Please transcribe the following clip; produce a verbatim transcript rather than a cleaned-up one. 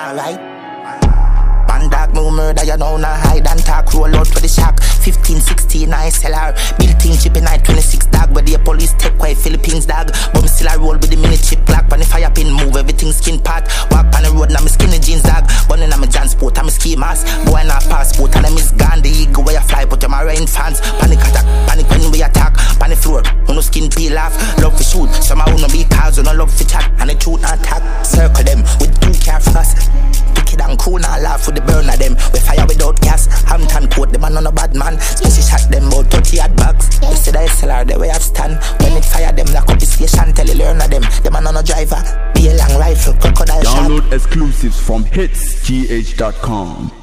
alright. Man dog me murder, you know nah hide and talk. Roll out for the shack. Fifteen, sixteen, I S L R. Built-in chip in night twenty-six dog. Where the police take away Philippines dog. But me still I roll with the mini chip clock. Pan the fire pin move, everything skin pot. Walk on the road now me skinny jeans dog. Bunning on me transport, I'm a ski mask. Boy not passport and I miss gun. The eagle where you fly, but you're my rain fans. Panic attack, panic when we attack. Panic floor, who no skin peel off. Love for shoot, some I wanna be cars, who no love for chat. And the truth not attack. Circle them with two car fast. Wicked and cool, now laugh with the burn of them. We fire without gas. Hampton coat, the man on a bad man. Special shot them about thirty yard bags. You see the S L R, the way I stand. When it fire them, lock up the station, tell you learn of them. The man on a driver, be a long rifle, crocodile shot. Download exclusives from hits g h dot com.